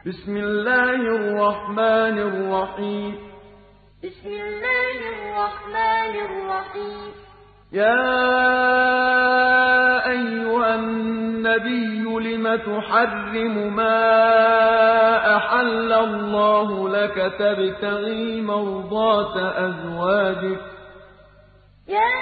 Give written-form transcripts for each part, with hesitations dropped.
بسم الله الرحمن الرحيم بسم الله الرحمن الرحيم يا أيها النبي لم تحرم ما أحل الله لك تبتغي مرضات أزواجك يا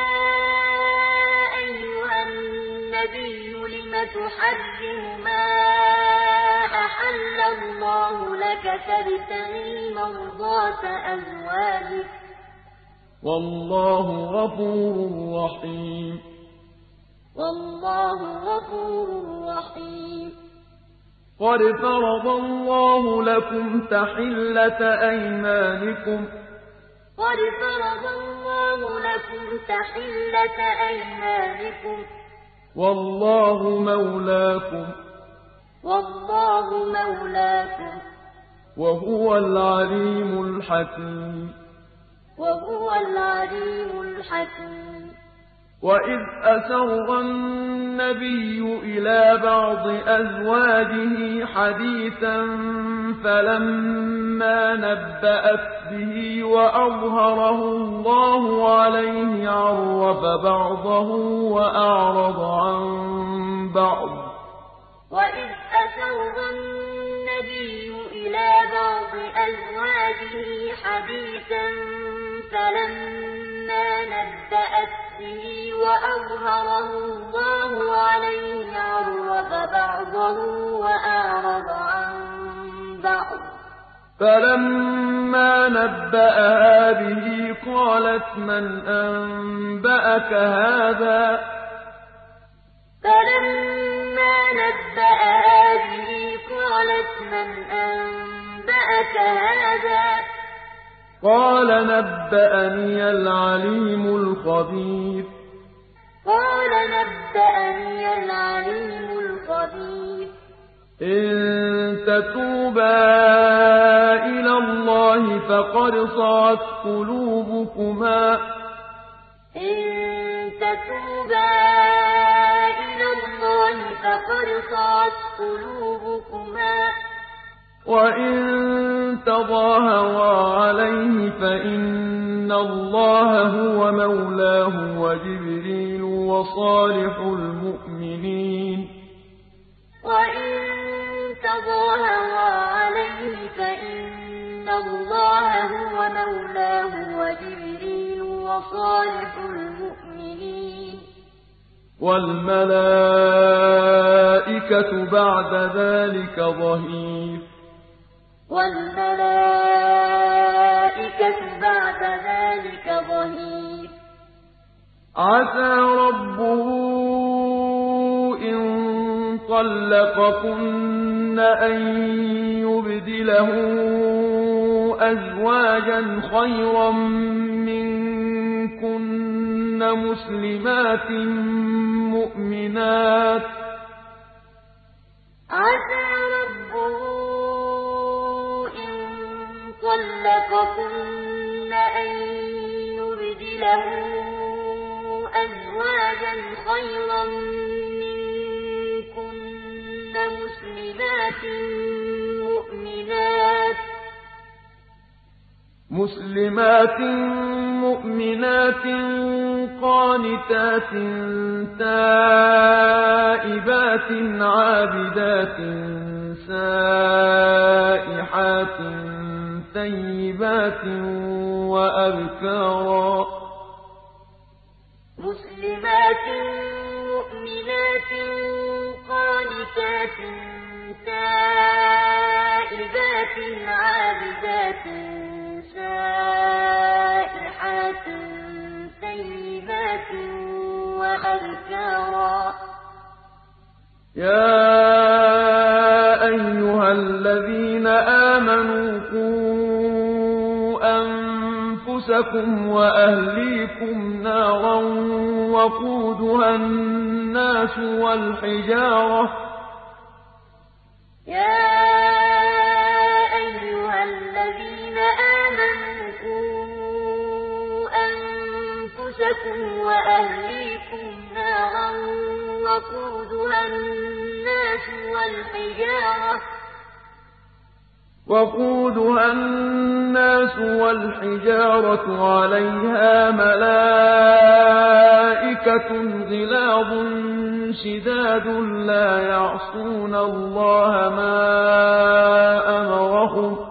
أيها النبي لم تحرم ما أحل الله لك تبتغي مرضات أزواجك والله غفور رحيم والله غفور رحيم قد فرض الله لكم تحلة أيمانكم قد فرض الله لكم تحلة أيمانكم والله مولاكم والله مولاكم وهو العليم الحكيم وهو العليم الحكيم وإذ أسر النبي إلى بعض أزواجه حديثا فلما نبأت به وأظهره الله عليه عرف بعضه وأعرض عن بعض وإذ أسر النبي إلى بعض أزواجه حديثا فلما نبأت به وأظهره الله عليه عرف بعضه وأعرض عن بعض فلما نبأها به قالت من أنبأك هذا فلما نبأها به قالت من أنبأك هذا قال نبأني العليم الخبير قال نبأني العليم الخبير إن تتوبا إلى الله فقد صعت قلوبكما إن تتوبا إلى الله فقد صعت قلوبكما وإن تظاهرا عليه فإن الله هو مولاه وجبريل وصالح المؤمنين وإن تظاهرا عليه فإن الله هو مولاه وجبريل وصالح المؤمنين والملائكة بعد ذلك ظهير والملائكة بعد ذلك ظهير عسى ربه إن طلقكن أن يبدله أزواجا خيرا منكن مسلمات مؤمنات عسى ربه إن طلقكن أن يبدله أزواجا خيرا منكن مسلمات مؤمنات قانتات تائبات عابدات سائحات ثيبات وأبكارا مسلمات مؤمنات قانتات تائبات عابدات سائحات ثيبات وأبكارا يا أيها الذين آمنوا قوا أنفسكم وأهليكم نارا وقودها الناس والحجارة يا أيها الذين آمنوا قوا أنفسكم وأهليكم نارا وقودها الناس والحجارة وقودها الناس والحجارة عليها ملائكة غلاظ شداد لا يعصون الله ما أمرهم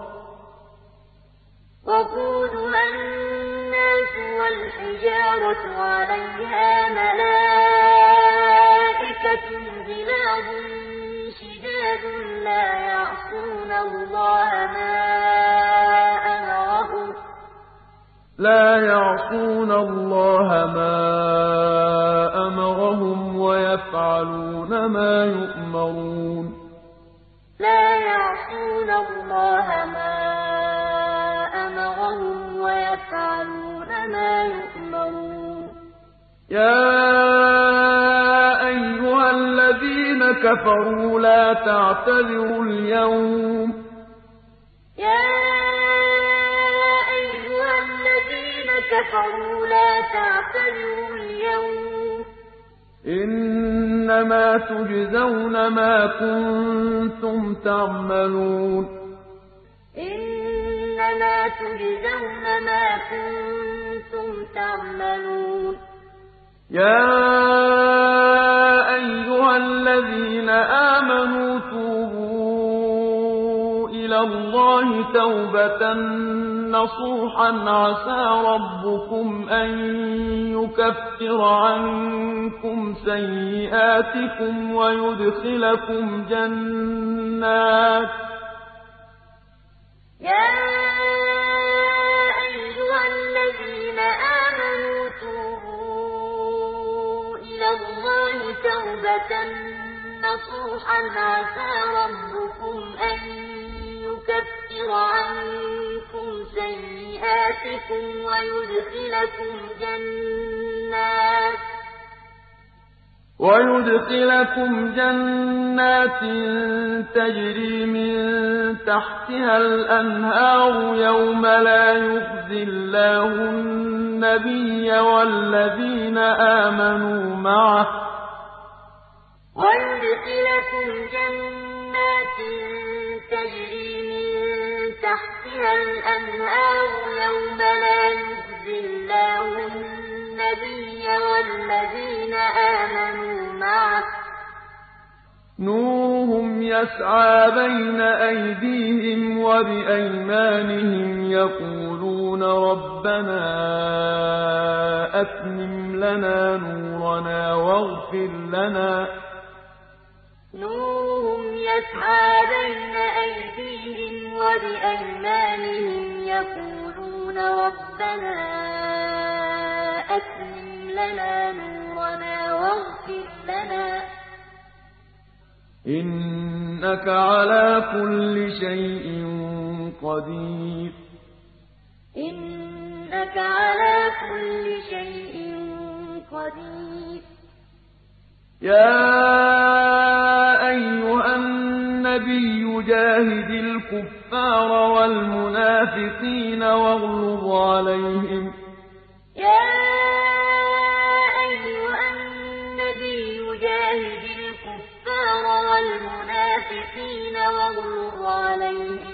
وقودها الناس والحجارة عليها ملائكة غلاظ شداد لا يعصون الله ما أمرهم ويفعلون ما يؤمرون لا يعصون الله ما أمرهم ويفعلون ما يؤمرون يا أيها الذين كفروا لا تعتذروا اليوم كفروا لا تعتذروا اليوم إنما تجزون ما كنتم تعملون إنما تجزون ما كنتم تعملون يا أيها الذين آمنوا توبوا إلى الله توبة نصوحا عسى ربكم أن يكفر عنكم سيئاتكم ويدخلكم جنات يا أيها الذين آمنوا توبوا إلى الله توبة نصوحا عسى ربكم أن يكفر عنكم سيئاتكم ويدخلكم جنات تجري من تحتها الأنهار يوم لا يخزي الله النبي والذين آمنوا معه ويدخلكم جنات تجري تحتها الأنهار يوم لا يخزي الله النبي والذين آمنوا معه نورهم يسعى بين أيديهم وبأيمانهم يقولون ربنا أتمم لنا نورنا واغفر لنا نورهم يسعى بين أيديهم وبأيمانهم يقولون ربنا أتمم لنا نورنا واغفر لنا إنك على كل شيء قدير إنك على كل شيء قدير يا أيها النبي جاهد الكفار والمنافقين واغلظ عليهم يا أيها النبي جاهد الكفار والمنافقين واغلظ عليهم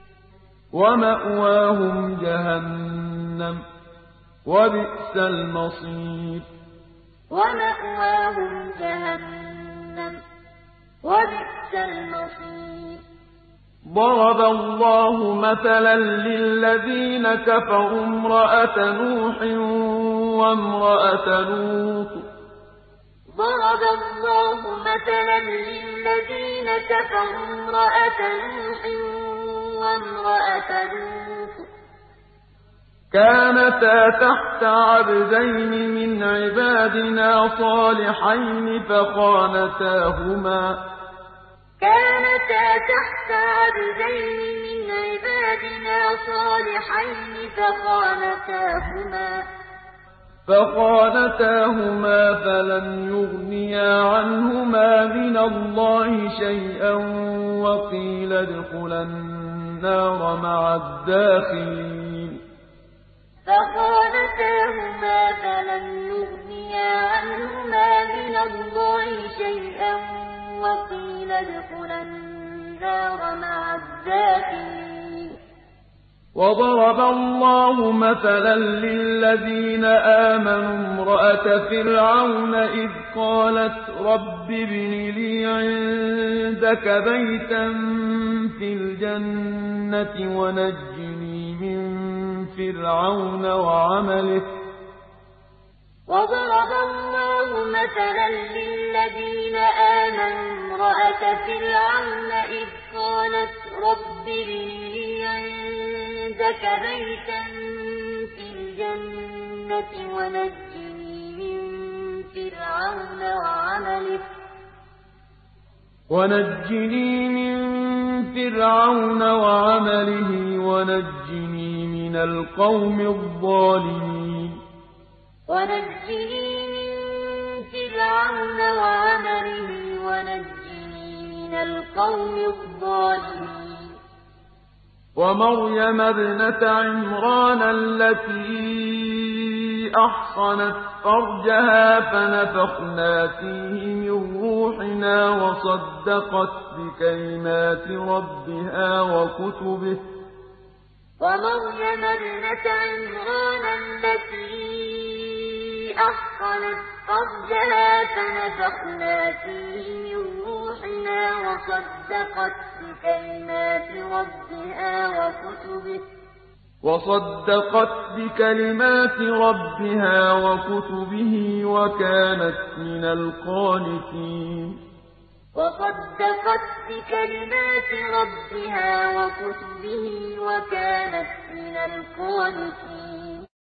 ومأواهم جهنم وبئس المصير ومأواهم جهنم وبئس المصير ضرب الله مثلا للذين كفروا امرأة نوح وامرأة لوط ضرب الله مثلا للذين كفروا امرأة نوح وامرأة لوط كانتا تحت عبدين من عبادنا صالحين فخانتاهما فلم يغنيا عنهما من الله شيئا وقيل ادخلا النار مع الداخلين فخانتاهما فلم يغنيا عنهما من الله شيئا وقيل ادخلا النار مع الداخلين وضرب الله مثلا للذين آمنوا امرأة فرعون إذ قالت رب ابن لي عندك بيتا في الجنة ونجني من فرعون وعمله. وضرب الله مثلا للذين آمنوا امرأة فرعون إذ قالت رب ابن لي عندك بيتا في الجنة ونجني من فرعون وعمله ونجني من القوم الظالمين. ونجني من فرعون وعمله ونجني من القوم الظالمين. ومريم ابنة عمران التي أحصنت فرجها فنفخنا فيه من روحنا وصدقت بكلمات ربها وكتبه. ومريم ابنة عمران التي أحصنت فرجها فنفخنا فيه من روحنا وصدقت بكلمات ربها وكتبه وكانت من القانتين. وصدقت بكلمات ربها وكتبه وكانت من القانتين.